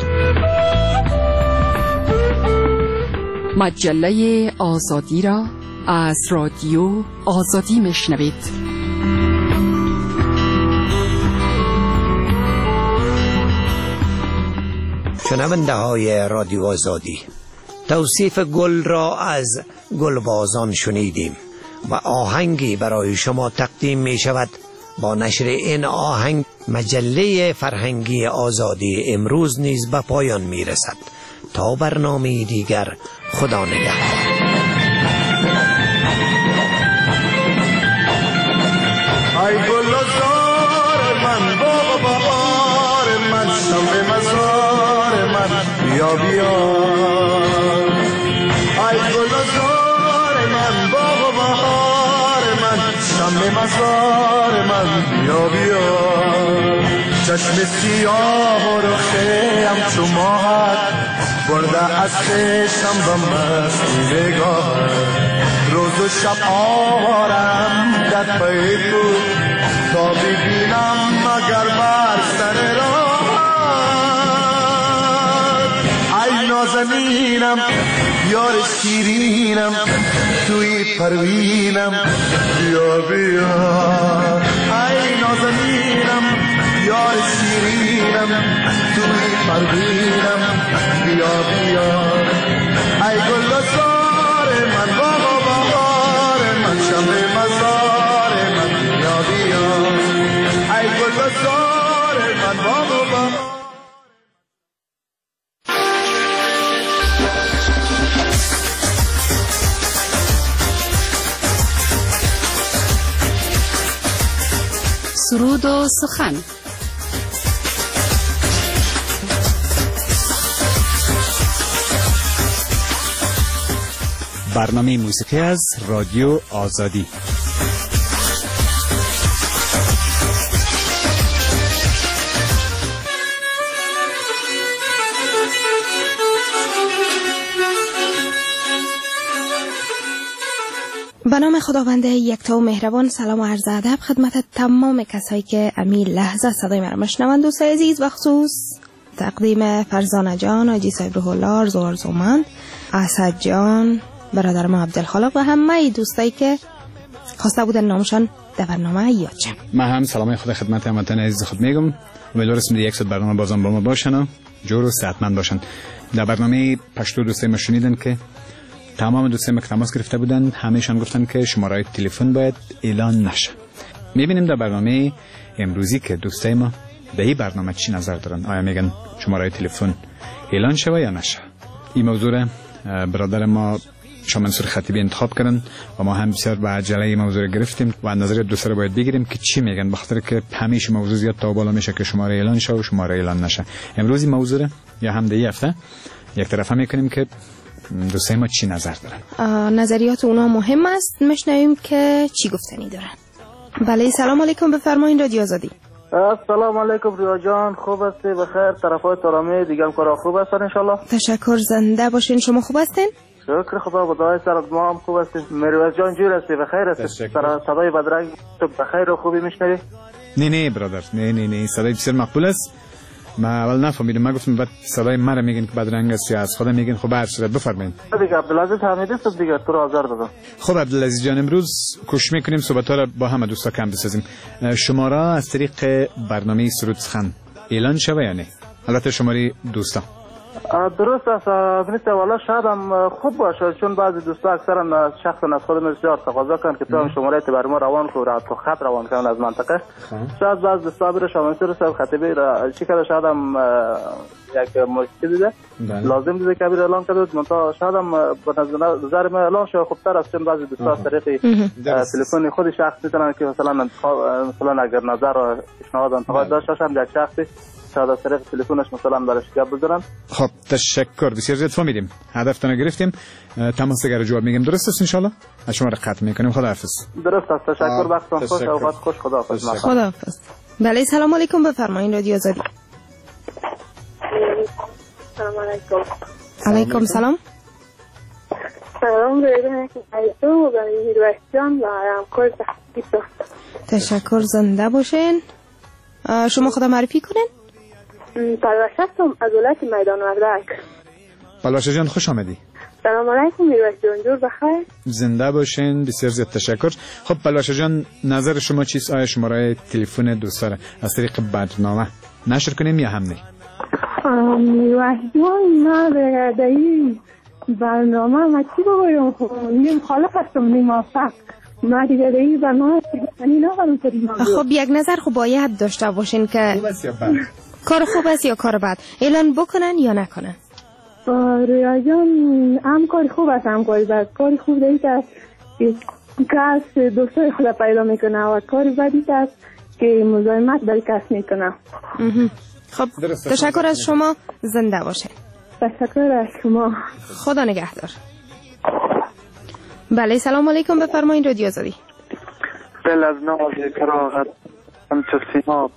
مجله آزادی را از رادیو آزادی میشنوید. شنونده های رادیو آزادی، توصیف گل را از گلبازان شنیدیم و آهنگی برای شما تقدیم می شود. با نشر این آهنگ مجله فرهنگی آزادی امروز نیز به پایان می رسد. تا برنامه دیگر، خدا نگهدار. ای گل زار من باغ بهار من، شمع مزار من بیا بیا. ای گل زار من باغ بهار من، شمع مزار من بیا بیا. چشم سیاه و رخه همچو ماهت برده از خشم به مستی بگاهت. روز و شب آوارم در پی تو تا ببینم مگر بر سر راهت. ای نازنینم یار شیرینم توی پروینم بیا بیا. ای نازنینم یار شیرینم توی پروینم بیا بیا. ای گل زار من باغ بهار من، شمع مزار من بیا بیا. ای گل زار من باغ بهار. سرود و سخن. برنامه موسیقی از رادیو آزادی. به نام خداوند یکتا و مهربان، سلام و عرض ادب خدمت تمام کسایی که امی لحظه صدای مرا میشنوند. دوستای عزیز، و خصوص تقدیم فرزانه جان، آجی صاحب روح الله، آرزومند، اسد جان، برادر ما عبدالخالق و همه دوستایی که خواسته بودن نامشان در برنامه یاد شه. من هم سلام خود خدمت هموطنان عزیز خود میگم. امیدوارم که یک ساعت برنامه بازم با ما باشن و جور و صحتمند باشن. در برنامه پشتو دوستای ما شنیدن که تمام دوستای ما که تماس گرفته بودن همه‌شان گفتن که شماره تلفن باید اعلان نشه. میبینیم در برنامه امروزی که دوستای ما در این برنامه چی نظر دارن. آیا میگن شماره تلفن اعلان شه یا نشه؟ این موضوع برادر ما شاه منصور خطیبی انتخاب کردن و ما هم بسیار به عجله این موضوع گرفتیم و نظر دوستا رو باید بگیریم که چی میگن، بخاطر که همیشه موضوع زیاد تا بالا میشه که شماره اعلان شه و شماره اعلان نشه. امروز این موضوع یا هم در هفته یک طرفه میکنیم که دوستای ما چی نظر دارن. نظریات اونا مهم است، میشنویم که چی گفتنی دارن. بله، سلام علیکم، بفرمایید رادیو آزادی. السلام علیکم ریا جان، خوب هستی؟ بخیر؟ طرفات آرامی دیگه کارا خوب هستن ان شاء الله؟ تشکر، زنده باشین. شما خوب هستین؟ شکر خدا، خدای سر ما هم خوب هستیم. مروز جان جور هستی؟ بخیر هستی؟ صدای بدرنگ تو بخیر و خوبی میشنوی؟ نه برادر، نه صدای بسیار مقبول است. ما اول نفهمیدم، ما گفتم بعد صدای مرا میگن که بدرنگ است یا از خدا میگن. خب هر صورت بفرمایید. دیگه عبدالعزیز حمیدی است دیگه، تو را آزار دادم. خب عبدالعزیز جان، امروز کوشش میکنیم صحبت‌ها را با همه دوستا کم بسازیم. شماره از طریق برنامه سرود سخن اعلان شوه یا نه؟ البته شماره دوستا درست است. نیست والا شاید هم خوب باشه، چون بعضی دوستا اکثرا شخصا از خودم بسیار تقاضا کردن که تو شماره بر ما روان کو را تو خط روان کنن از منطقه. شاید بعضی دوستا بر شاه منصور صاحب خطیبی را چی کرده، شاید هم یک مشکلی ده لازم دیده که بر اعلان کرد، منتها شاید هم به نظر من اعلان شه خوبتر است، چون بعضی دوستا از طریق تلفن خود شخص میتونن که مثلا اگر نظر و پیشنهاد انتقاد داشته باشن یک شخصی شاید از طریق تلفنش مثلا برش گپ بزنن. خب تشکر، بسیار زیاد فهمیدیم، هدفتون گرفتیم. تماس دیگر جواب میگیم. درست است ان شاء الله؟ از شما را قطع میکنیم. خداحافظ. درست است، تشکر، وقتتون خوش، اوقات خوش، خداحافظ. خداحافظ. بله، سلام علیکم، بفرمایید رادیو آزادی. سلام علیکم. علیکم سلام. سلام برای ایتو برای میروشیان و همکار تحقیق. تشکر، زنده باشین. شما خدا معرفی کنین؟ پلوش هستم از ولایت میدان وردک. پلوش جان خوش آمدی. سلام علیکم میروشیان، جور بخیر؟ زنده باشین، بسیار زیاد تشکر. خب پلوش جان، نظر شما چیست؟ آیا شماره تلفن دوستا را از طریق برنامه نشر کنیم یا هم نه؟ میروشیان نه در این برنامه ما چی بگویم، نیم خالق هستم نیم موافق. ما دیگه دیگه برنامه خب یک نظر خب باید داشته باشین که خوب است یا بد؟ کار خوب است یا کار بد، اعلان بکنن یا نکنن. ریا جان، هم کار خوب است هم کار بد. کار خوب دیگه است که کس دوستای خود پیدا میکنه و کار بدی است که مزاحمت در کس میکنه. خب تشکر از شما، زنده باشین. تشکر از شما، خدا نگهدار. بله، سلام علیکم، بفرمایید رادیو آزادی. دل از ناز کراغت همچو سیماب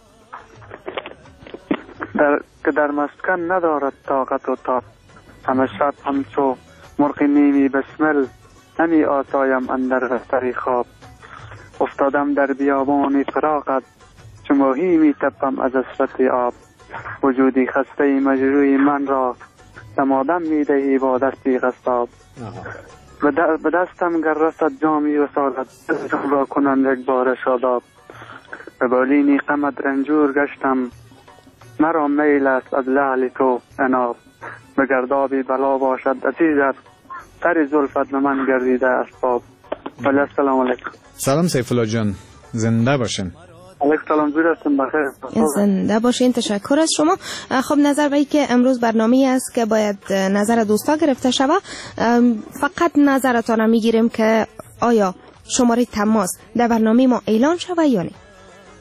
که در مسکن ندارد طاقت و تاب، همه شب همچو مرغ نیمی بسمل نمی آسایم اندر بستر خواب، افتادم در بیابان فراقت چو ماهی می تپم از حسرت آب، وجودی خسته مجروی من را دمادم می دهی با دستی غصاب، به دستم گر رسد جامی و سالت را کنن یک بار شاداب، به بالینی غمت رنجور گشتم مرا میل است از لعل تو عناب، به گردابی بلا باشد عزیزت تر زلفت به من گردیده اسباب. ولی السلام علیکم. سلام سیف الله جان، زنده باشین. علیکم سلام، زود هستم، بخیر. زنده باشین، تشکر از شما. خب نظر به که امروز برنامه است که باید نظر دوستا گرفته شود، فقط نظرتان میگیریم که آیا شماره تماس در برنامه ما اعلان شود یا نه.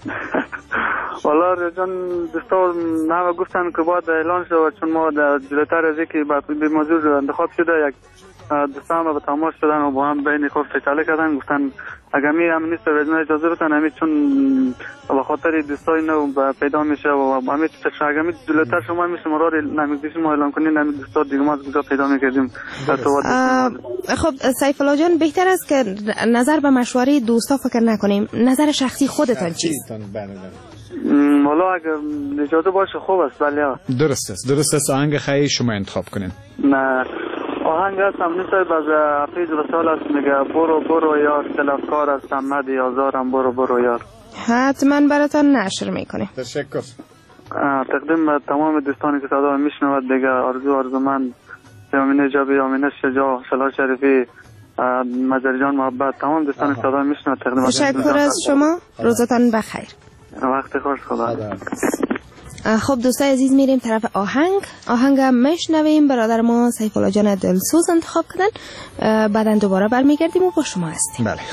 والا جان دوستا همه گفتن که باید اعلان شد، چون ما جلوتر از اینکه به موضوع انتخاب شده یک دوستا هم به تماس شدن و با هم بین خود فیصله کردن، گفتن اگر می هم نیست وزن اجازه بتن همین، چون به خاطر دوستای نو پیدا میشه و همین اگر می جلوتر شما میشه مراد نمیگیش ما اعلان کنین همین دوستا دیگه ما از کجا پیدا میکردیم. خب سیف الله جان، بهتر است که نظر به مشوره دوستا فکر نکنیم، نظر شخصی خودتان چیست؟ والا اگر اجازه باشه خوب است. بله درست است آهنگ خیلی شما انتخاب کنین. نه آهنگ هستم نیست باز حفیظ رسال است، میگه برو یار طلبکار است احمد آزارم برو یار. حتما براتان نشر میکنیم. تشکر. تقدیم به تمام دوستانی که صدا میشنود دیگه، آرزومند یامینه جابی، یامینه شجاع، شلا شریفی، مجری جان محبت، تمام دوستانی که صدا میشنود تقدیم. تشکر از شما، روزتان بخیر. وقت خوش، خدا. خب دوستای عزیز میریم طرف آهنگ میشنویم. برادر ما سیف الله جان دلسوز انتخاب کردن، بعدن دوباره برمیگردیم و با شما هستیم. بله.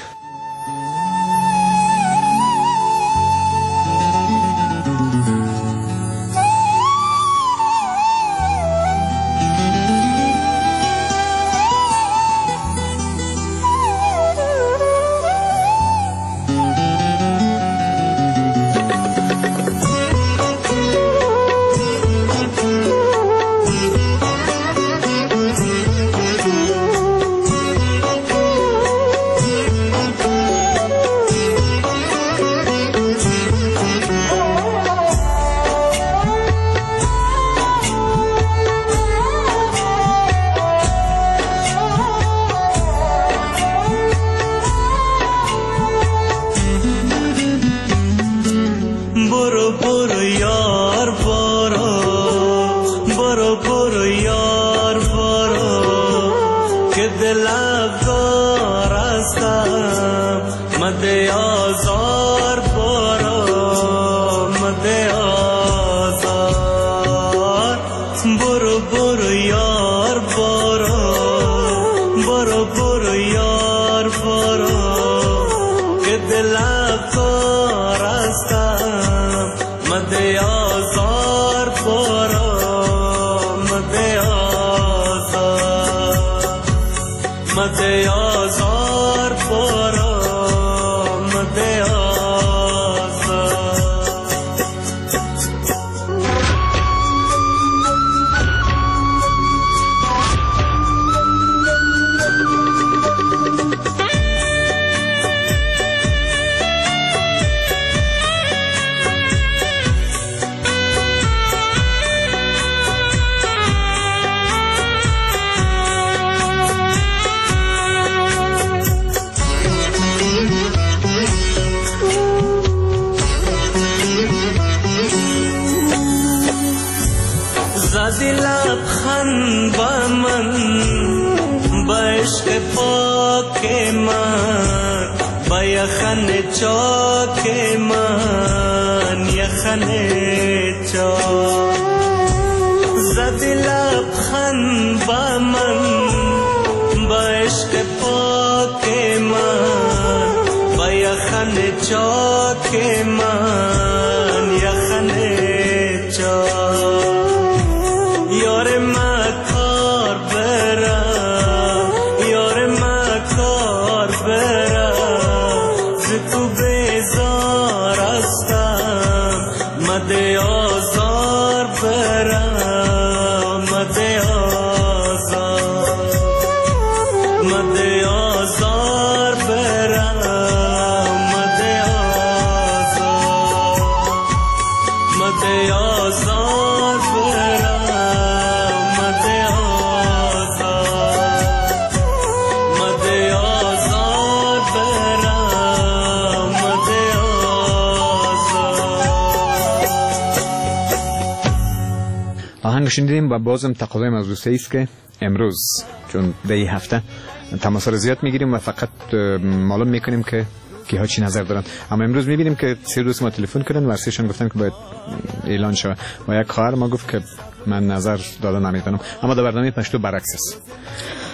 شنیدیم و بازم تقاضای از دوستایی است که امروز چون به این هفته تماس را زیاد میگیریم و فقط معلوم میکنیم که کیها چی نظر دارن، اما امروز میبینیم که سه دوست ما تلفن کردن و سهشون گفتن که باید اعلان شود و یک خواهر ما گفت که من نظر دادن نمیتونم، اما در برنامه پشتو برعکس است.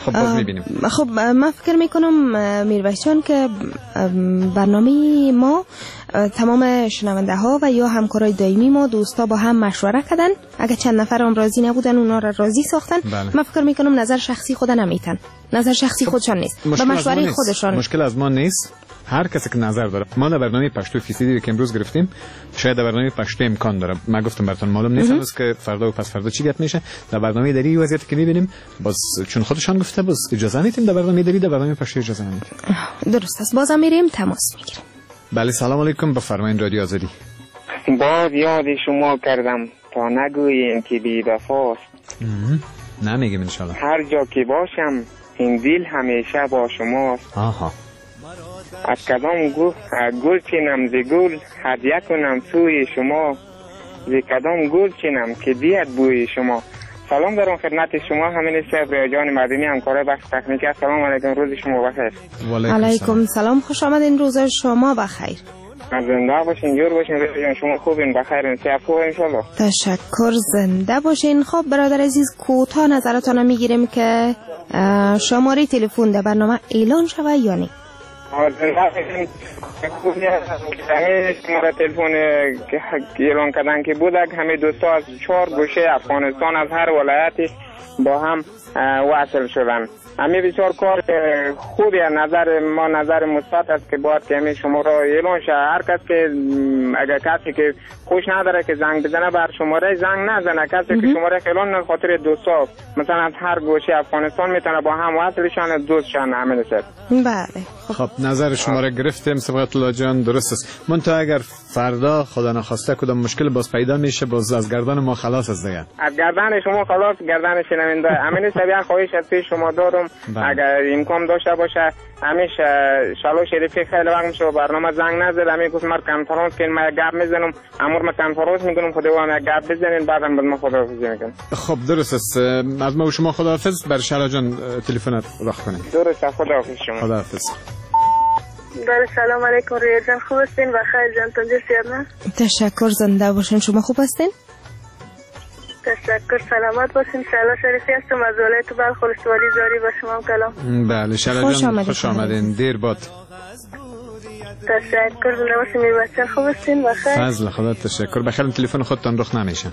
خب باز میبینیم. خب من فکر میکنم میرویس جان که برنامه ما تمام شنونده ها و یا همکارای دائمی ما دوستا با هم مشوره کردن. اگه چند نفر هم راضی نبودن اونا را راضی ساختن. من فکر میکنم نظر شخصی خود نمیتن، نظر شخصی خودشان نیست، به مشوره خودشان. مشکل از ما نیست، هر کسی که نظر داره. ما در برنامه پشتو فیصدی که امروز گرفتیم شاید در برنامه پشتو امکان داره. من گفتم براتون معلوم نیست هنوز که فردا و پس فردا چی گپ میشه. در برنامه دری وضعیتی که میبینیم باز چون خودشان گفته باز اجازه میدیم در برنامه دری، در برنامه پشتو اجازه نمیدیم. درست است. بازم میریم تماس میگیریم. بله سلام علیکم، بفرمایید رادیو آزادی. باز یاد شما کردم تا نگوییم که بی وفاست. نمیگیم ان شاء الله. هر جا که باشم این دل همیشه با شماست. آها. از کدام گل چینم ز گل هدیه کنم سوی شما، ز کدام گل چینم که بیاد بوی شما. سلام دارم خدمت شما همین صاحب جان مدنی همکار بخش تکنیکی. سلام علیکم، روز شما بخیر. علیکم سلام، خوش آمدین، روز شما بخیر. زنده باشین، جور باشین، جان شما خوبین، بخیرین، صحت خوب ان شاء الله. تشکر، زنده باشین. خب برادر عزیز کوتاه نظرتون میگیریم که شماره تلفن در برنامه اعلان شوه یا نه؟ شماره تلفن که اعلان کردن که بود همه دوستا از 4 گوشه افغانستان از هر ولایتی با هم وصل شدن. همه بسیار کار خوبی نظر ما نظر مثبت است که باید که همه شما را اعلان شه. هر کس که اگر کسی که خوش نداره که زنگ بزنه بر شماره زنگ نزنه. کسی که شماره اعلان خاطر دوستا مثلا از هر گوشه افغانستان میتونه با هم وصلشن دوستشن همه نشد. بله خب نظر شما را گرفتیم صبغت الله جان، درست است. منتها اگر فردا خدا نخواسته کدام مشکل باز پیدا میشه باز از گردن ما خلاص است دیگه. از گردن شما خلاص، گردن شنونده. همین سبیان خواهش از پیش شما دارم اگر امکان داشته باشه همیشه شالو شریفی خیلی وقت میشه برنامه زنگ نزد. همین گفت من کنفرانس که من گپ میزنم امور من کنفرانس میکنم خدا و من گپ بزنین بعدم بعد ما خداحافظی میکنم. خب درست است. از ما و شما خداحافظ. بر شالا جان تلفنت راه کنید. درست است، خداحافظ شما. خداحافظ. بله سلام علیکم رویا جان، خوب هستین؟ بخیر جان، تنجه سیاد نه؟ تشکر، زنده باشین. شما خوب هستین؟ تشکر، سلامت باشین. شالا شریفی هستم از ولایت بلخ ولسوالی زاری. با شما کلام. بله شالا جان خوش آمدین. دیر باد. تشکر، زنده باشین. میرویس جان خوب هستین؟ بخیر. فضل خدا تشکر. بخیر. تلفن خودتان رخ نمیشه.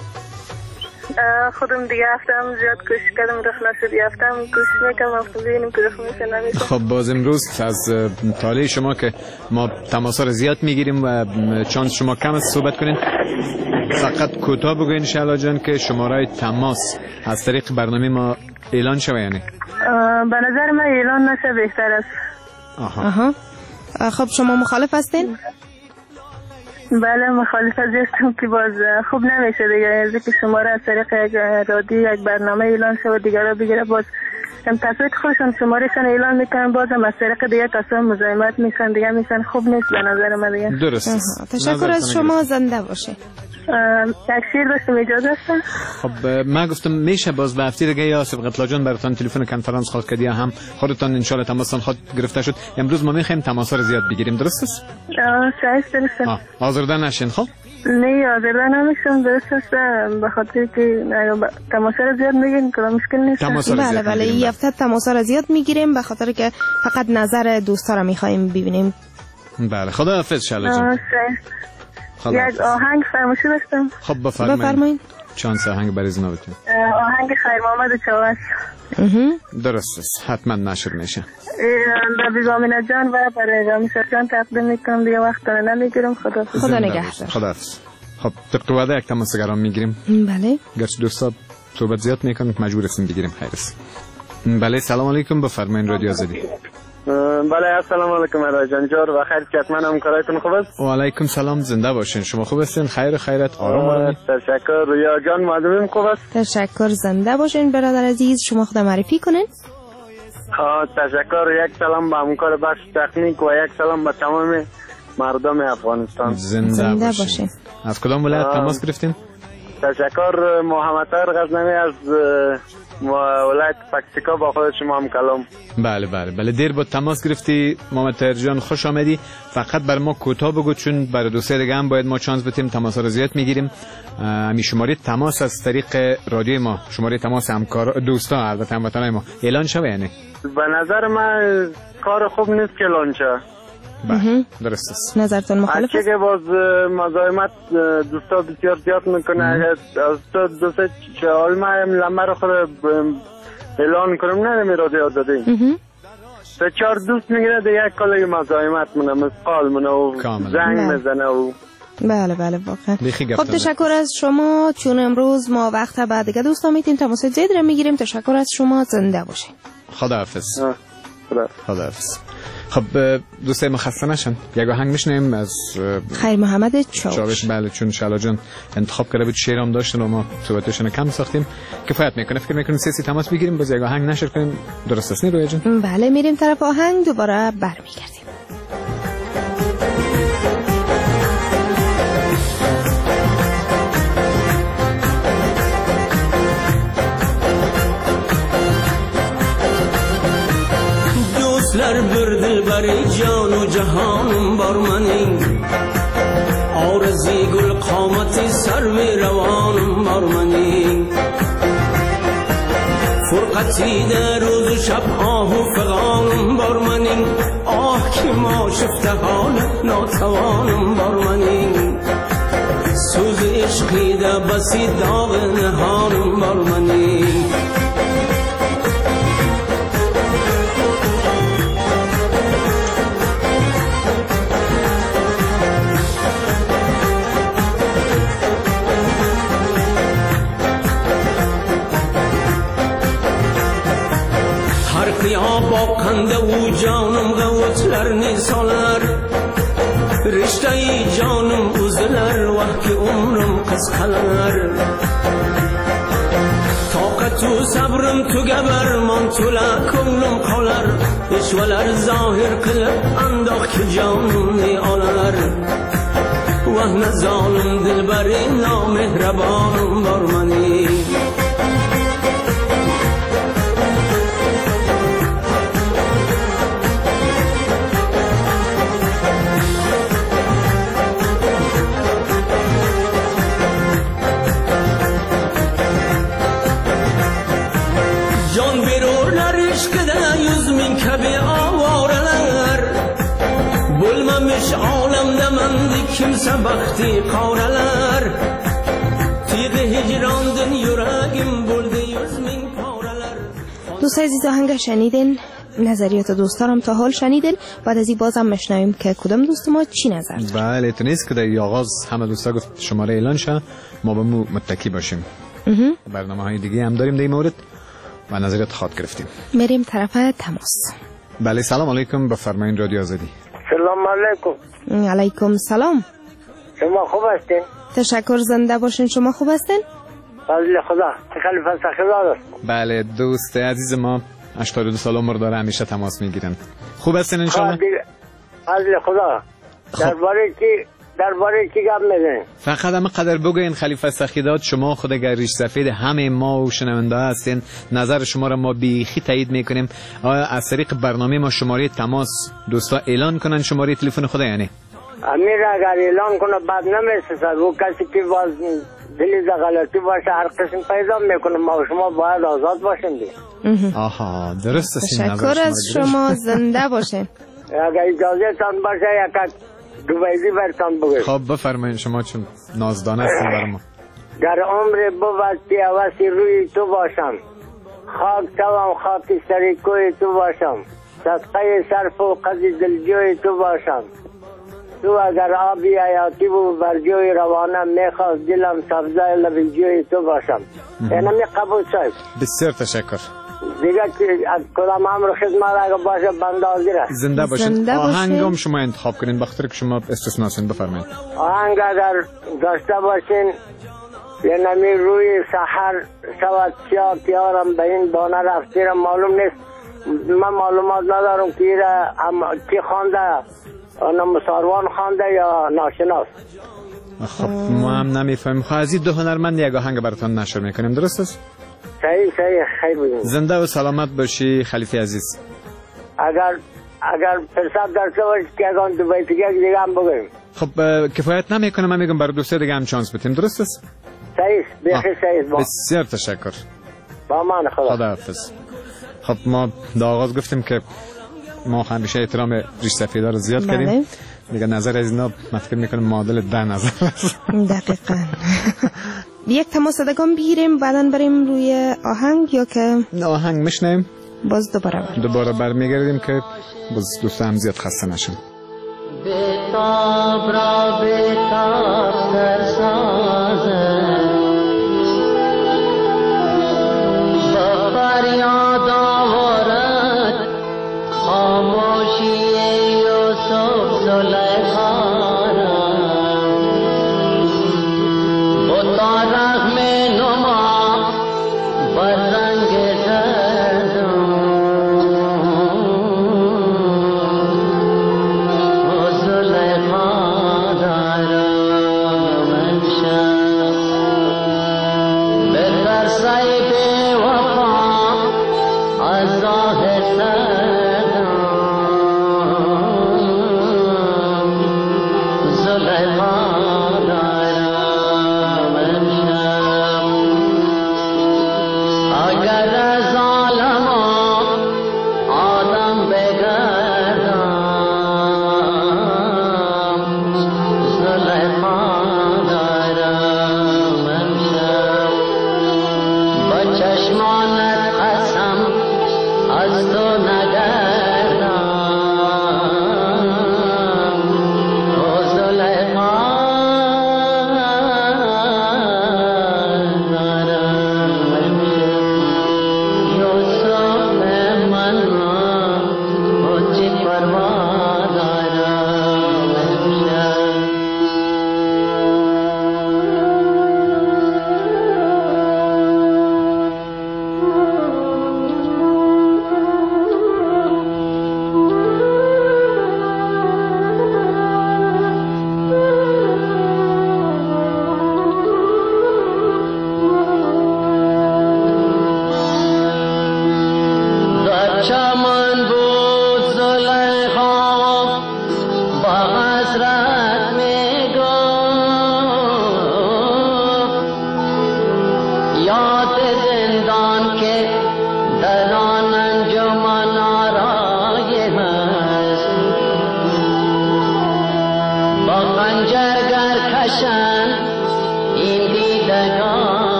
خودم دیگه هفتم زیاد کوشش کردم رخ نشد. هفتم کوشش میکنم ببینیم که رخ میشه نمیشه. خب باز امروز از طالع شما که ما تماس را زیاد میگیریم و چانس شما کم است صحبت کنین. فقط کوتاه بگوین شالا جان که شماره تماس از طریق برنامه ما اعلان شوه یعنی؟ به نظر من اعلان نشه بهتر است. آها. خب شما مخالف هستین؟ بله مخالف هستم که باز خوب نمیشه دیگه از که شماره از طریق یک رادیو یک برنامه اعلان شود دیگه را بگیره. باز تصویت خودشون شمارهشون اعلان میکنن بازم از طریق دیگه کسان مزاحمت میشن دیگه میشن. خوب نیست به نظر من دیگه. درست است. تشکر از شما، زنده باشه. یک شیر داشتم اجازه است؟ خب من گفتم میشه باز به هفته دیگه یا صبغت الله جان براتون تلفن کنفرانس خواهد کردی هم خودتان ان شاء الله تماستان خود گرفته شد. امروز ما میخوایم تماس رو زیاد بگیریم. درست است؟ درست. آزرده نشین. خب نه آزرده نمیشم. درست است به خاطر که تماس رو زیاد میگیریم که مشکل نیست. بله این هفته تماس رو زیاد میگیریم به خاطر که فقط نظر دوستا رو میخوایم ببینیم. بله خدا حافظ شالا جان. یک آهنگ فرمایشی داشتم. خب بفرمایید. چند آهنگ برای زنابتون؟ آهنگ خیر محمد چاوش. درست است، حتما نشر میشه. برای زامینه جان و برای رامشا جان تقدیم میکنم دیگه وقت رو نمیگیرم. خدا نگهدار. خداحافظ. خب طبق وعده یک تماس گرام میگیریم. بله. گرچه دوستا صحبت زیاد میکنن مجبور هستیم بگیریم. خیر است. بله سلام علیکم، بفرمایید رادیو آزادی. بله السلام علیکم رای جان، جور و خیر چتمن همکارایتون خوب است؟ و علیکم سلام، زنده باشین. شما خوب هستین؟ خیر خیرت آرام. تشکر. رویا جان معلومیم خوب است؟ تشکر، زنده باشین. برادر عزیز شما خود معرفی کنین. تشکر. یک سلام به همکار بخش تکنیک و یک سلام به تمام مردم افغانستان. زنده باشین. از کدام ولایت تماس گرفتین؟ تشکر. محمد طاهر غزنوی از ولایت پکتیکا با خود شما هم کلام. بله دیر با تماس گرفتی محمد طاهر جان، خوش آمدی. فقط بر ما کوتاه بگو چون برای دوسته دیگه هم باید ما چانس بدیم، تماس رو زیاد میگیریم. همین شماره تماس از طریق رادیو ما، شماره تماس همکار دوستا البته هموطنای ما اعلان شوه یعنی؟ به نظر من کار خوب نیست که اعلان شه. درست است. نظرتون مخالف است؟ که باز مزاحمت دوستا بسیار زیاد میکنه. اگر از تو دوست چهال ماه لمه رو خود اعلان کنم نه رادیو آزادی سه چهار دوست میگیره دیگه یک کالای مزاحمت مونه، مسقال مونه و زنگ میزنه و بله واقعا. خب تشکر از شما، چون امروز ما وقت بعد دیگه دوستا میتیم تماس زید رو میگیریم. تشکر از شما، زنده باشین. خداحافظ. خب دوستای ما خسته نشن، یک آهنگ میشنیم از خیر محمد چاوش. بله چون شالا جان انتخاب کرده بود شعر هم داشتن و ما صحبتشون کم ساختیم، کفایت میکنه. فکر میکنیم سیاسی تماس بگیریم، باز یک آهنگ نشر کنیم. درست است رویا جان؟ بله میریم طرف آهنگ، دوباره برمیگردیم. دوستlar bir dilbari jon و جهانم بر منی، آرزوی گل قامتی سرو روانم بر منی، فرقتی در روز و شب آه و فغانم بر منی، آه که ما شفته حال ناتوانم بر منی، سوز عشقی ده بسی داغ نهانم بر منی. با کنده و جانم غوطلر نیسانر، رشته جانم اوزلر وقت عمرم قسقلر، طاقت و صبرم تو گبر من تو لکنم قلر، اشولر ظاهر قلب انداخ که جانم نیالر، وحن ظالم دلبری نامهربانم بر منی. kimse bakti qavralar, tiyq hijrandın yuragim buldi 100,000 qavralar. دوست عزیز آهنگ شنیدین، نظریات دوستانم تا حال شنیدین. بعد از این بازم میشنویم که کدام دوست ما چی نظر داره. بله تو نیست که در آغاز همه دوستا گفت شماره اعلان شه، ما به مو متکی باشیم. برنامه‌های دیگه هم داریم در این مورد و نظریات خاط گرفتیم. میریم طرف تماس. بله سلام علیکم، بفرمایید رادیو آزادی. سلام علیکم. علیکم سلام. شما خوب هستین؟ تشکر، زنده باشین. شما خوب هستین؟ فضل خدا. خلیفه سخیزاد است. بله دوست عزیز ما 82 سال عمر داره، همیشه تماس میگیرن. خوب هستین ان شاء الله؟ فضل خدا. درباره کی گپ میزنین؟ فقط همه قدر بگوین خلیفه سخیداد، شما خود اگر ریش سفید همه ما و شنونده هستین، نظر شما را ما بیخی تایید میکنیم. آیا از طریق برنامه ما شماره تماس دوستا اعلان کنن شماره تلفن خود یعنی؟ امیر اگر اعلان کنه بعد نمیشه، و کسی که باز دلیل غلطی باشه هر قسم پیدا میکنه، ما و شما باید آزاد باشیم دی. آها درست است. تشکر از شما، زنده باشین. اگر اجازه تان باشه یک دوبیزی برتان بگوید. خب بفرمایید شما چون نازدانه هستین برای ما. در عمر بود پیوستی روی تو باشم، خاک توام خاکستری کوی تو باشم، صدقه صرف و قضی دلجوی تو باشم، تو اگر آبی حیاتی و برجوی روانه میخواست دلم سبزه لبجوی تو باشم. اینمی قبول شد. بسیار تشکر. دیگه کدام امر خدمت اگه باشه بنده حاضر است. زنده باشین. آهنگم شما انتخاب کنین بخاطر که شما استثناسین. بفرمایید. آهنگ اگر داشته باشین اینمی روی سحر شود سیاه تیارم به این دانه رفتیرم معلوم نیست، من معلومات ندارم که کی خوانده، نمساروان خوانده یا ناشناس. خب ما هم نمیفهمیم. خب از این دو هنرمند یک آهنگ براتون نشر میکنیم، درست است؟ صحیح خیلی بودیم. زنده و سلامت باشی خلیفه عزیز. اگر فرصت داشته باشید که اگه دو بیت دیگه هم بگویم. خب کفایت نمیکنه، من میگم برای دوسته دیگه هم چانس بدیم، درست است؟ صحیح بخیر صحیح. بسیار تشکر. با امان خدا. خداحافظ. خب ما در آغاز گفتیم که ما همیشه احترام ریش سفیدا رو زیاد کردیم. دیگه نظر از اینا من فکر میکنم معادل 10 نظر است. دقیقاً. یک تماس دگم بگیریم بعداً بریم روی آهنگ یا که آهنگ میشنیم باز دوباره برمیگردیم که باز دوستان هم زیاد خسته نشن. بیتاب را بیتاب سرسازه با فریاد آورد خاموشی یوسف زلیخا با رغم نما بر رنگ زردم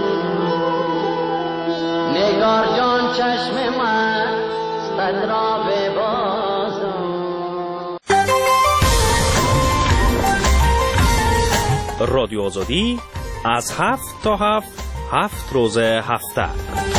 نگار جان چشم من صد را رادیو آزادی از 7 تا 7 روز هفته.